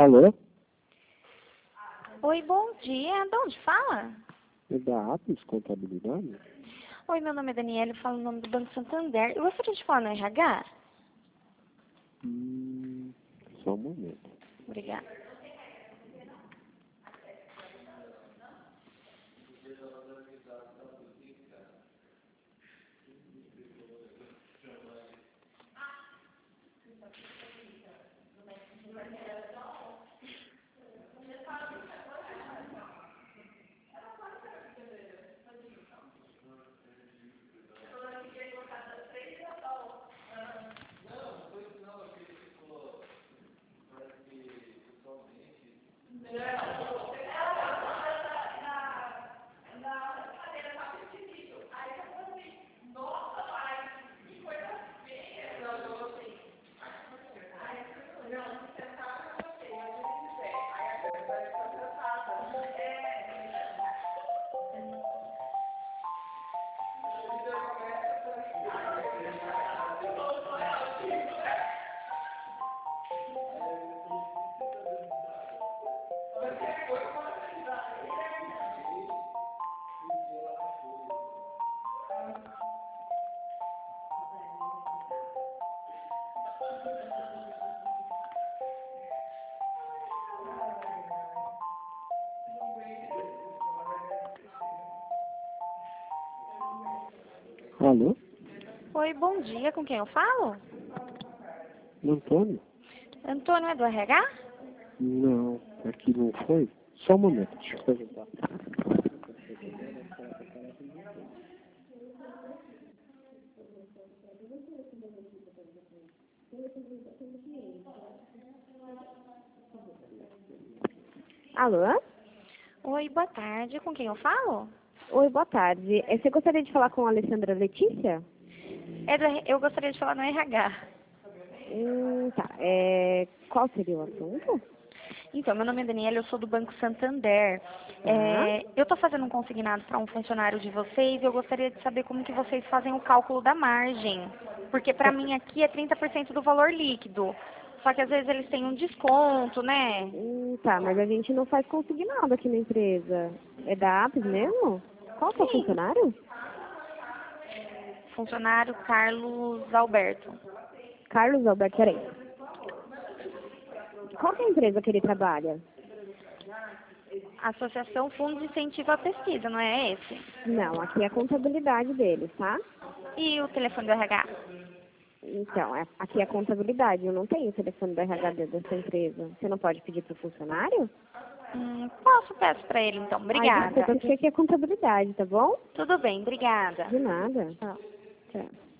Alô? Oi, bom dia. De onde fala? É da Apis Contabilidade? Oi, meu nome é Daniela, eu falo no nome do Banco Santander. Eu gostaria de falar no RH? Só um momento. Obrigada. Alô? Oi, bom dia. Com quem eu falo? Antônio? Antônio é do RH? Não, aqui não foi. Só um momento, deixa eu perguntar. Alô? Oi, boa tarde. Com quem eu falo? Oi, boa tarde. Você gostaria de falar com a Alessandra Letícia? Eu gostaria de falar no RH. Tá. Qual seria o assunto? Então, meu nome é Daniela, eu sou do Banco Santander. Tá. Eu estou fazendo um consignado para um funcionário de vocês e eu gostaria de saber como que vocês fazem o cálculo da margem. Porque para mim aqui é 30% do valor líquido. Só que às vezes eles têm um desconto, né? Tá, mas a gente não faz consignado aqui na empresa. É da Apis mesmo? Qual que é o Sim. funcionário? Funcionário Carlos Alberto. Carlos Alberto, peraí. Qual que é a empresa que ele trabalha? Associação Fundo de Incentivo à Pesquisa, não é esse? Não, aqui é a contabilidade deles, tá? E o telefone do RH? Então, aqui é a contabilidade. Eu não tenho o telefone do RH dessa empresa. Você não pode pedir para o funcionário? Peço para ele então. Ai, Obrigada. desculpa, porque aqui é contabilidade, tá bom? Tudo bem, obrigada. De nada. Tchau. Tchau.